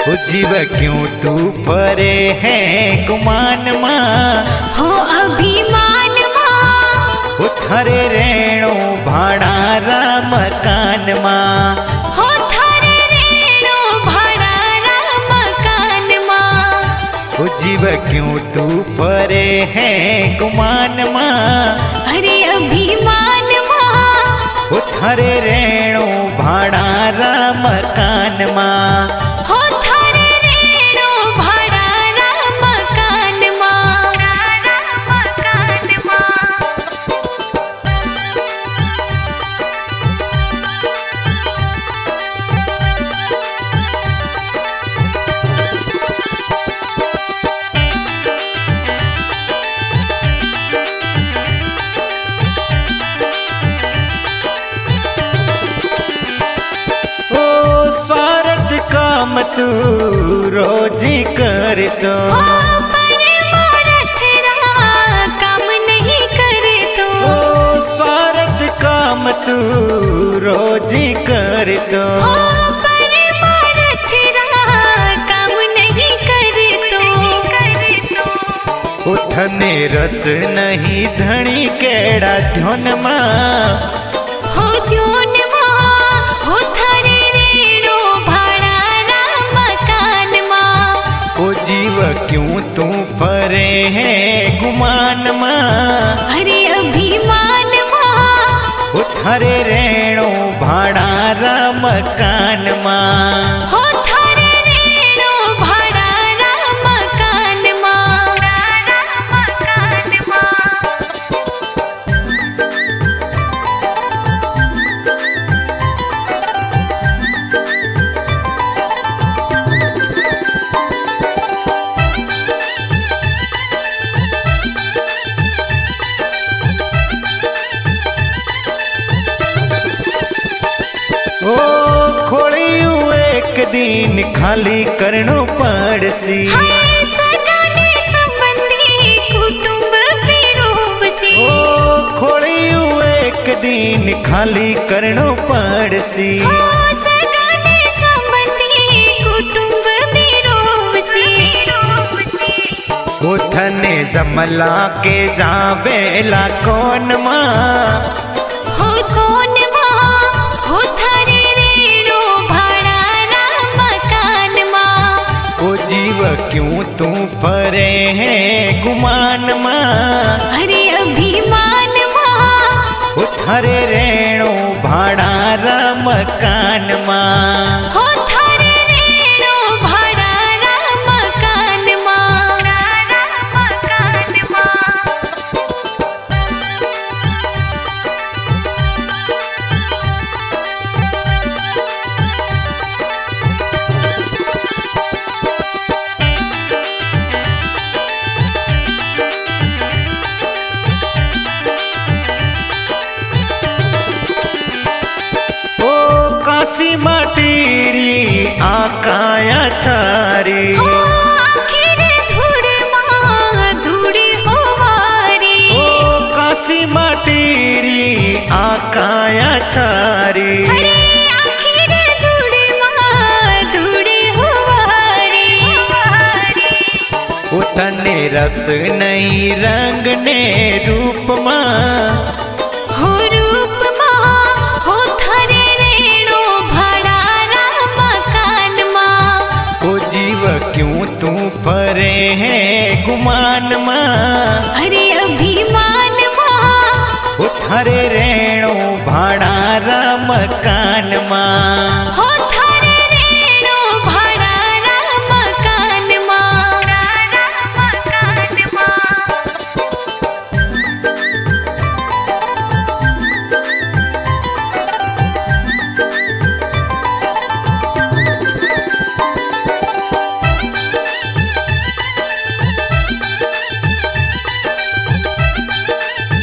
ओ जीव क्यों तू फरे है गुमान माँ हो अभिमान माँ ओ थारे रेणो भाड़ारा मकान माँ हो थारे रेणो भाड़ारा मकान माँ ओ जीव क्यों तू फरे है गुमान माँ अरे अभिमान माँ ओ थारे रेणो भाड़ारा मकान माँ हो थारे रेणो भाड़ारा मकान माँ मकान माँ ओ स्वार्थ काम तू रोजी कर तो परमार्थ रा काम नहीं करे तो ओ स्वार्थ काम तू रोजी कर तो परमार्थ रा काम नहीं करे तो उठने रस नहीं धनी केड़ा ध्योन माँ हो जोन माँ हो थारे रेणो भाड़ारा मकान माँ ओ जीव क्यों तू फरे है गुमान माँ अरे अभिमान माँ ओ थारे रेणो भाड़ारा मकान माँ हो थारे रेणो भाड़ारा मकान माँ मकान माँ ओ खोड़ियू एक दिन खाली करनो पड़सी हाय सगाने संबंधी कुटुंब पिरोबसी ओ खोड़ियू एक दिन खाली करनो पड़सी हो सगाने संबंधी कुटुंब पिरोबसी उठने जमला के जावेला कौन माँ हो कौन माँ हो थारे रेणो भाड़ारा मकान माँ ओ जीव क्यों तू फरे है गुमान माँ अरे अभिमान माँ ओ थारे रेणो भाड़ारा मकान माँ हो थारे रेणो भाड़ारा मकान माँ मकान माँ ओ काशी माटीरी आकाया थारी हो आखिर धूड़ माँ धूड़ी हो वारी ओ काशी माटीरी आकाया थारी अरे आखिर धूड़ माँ धूड़ी हो वारी उतने रस नहीं रंग ने रूप माँ हो रूप माँ हो थारे रेणो भाड़ारा मकान माँ ओ जीव क्यों तू फरे है गुमान माँ अरे अभिमान माँ ओ थारे रेणो भाड़ारा मकान माँ हो थारे रेणो भाड़ारा मकान माँ मकान माँ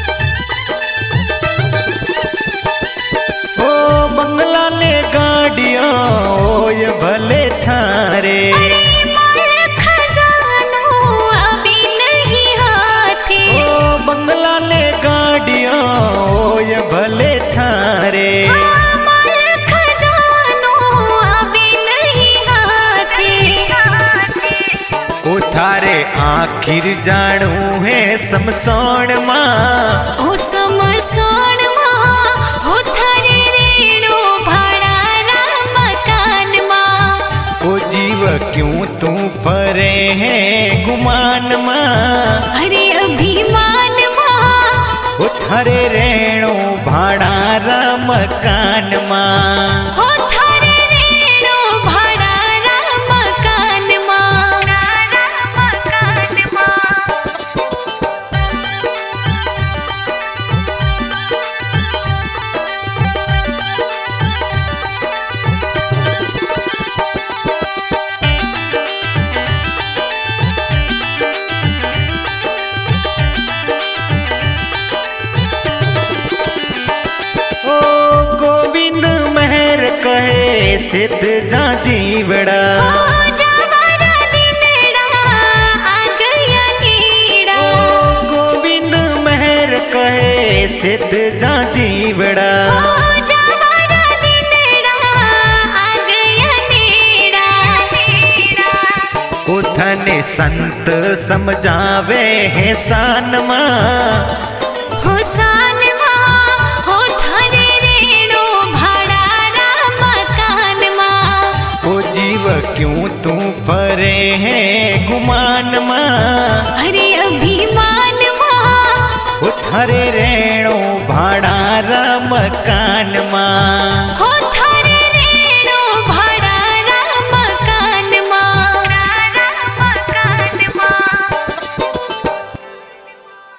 ओ बंगला ले गाड़ी आखिर जाणू है समसोण मां ओ समसोण मां हो थारे रेणो भाड़ा मकान मां। ओ जीव क्यों तू फरे है गुमान मां अरे अभिमान मां ओ थारे रेणो भाड़ा मकान मां हो थारे रेणो भाड़ा मकान मां। कहे सिद्ध जा जीवड़ा हो जावारा दिनड़ा आ गया नीड़ा। गोविंद मेहर कहे सिद्ध जा जीवड़ा हो जावारा दिनड़ा आ गया नीड़ा। उठने संत समझावे है सान मां हो सान मां हो थारे रेणो भाड़ा मकान मां। ओ जीव क्यों तू फरे है गुमान मां अरे अभिमान मां ओ थारे रेणो भाड़ा मकान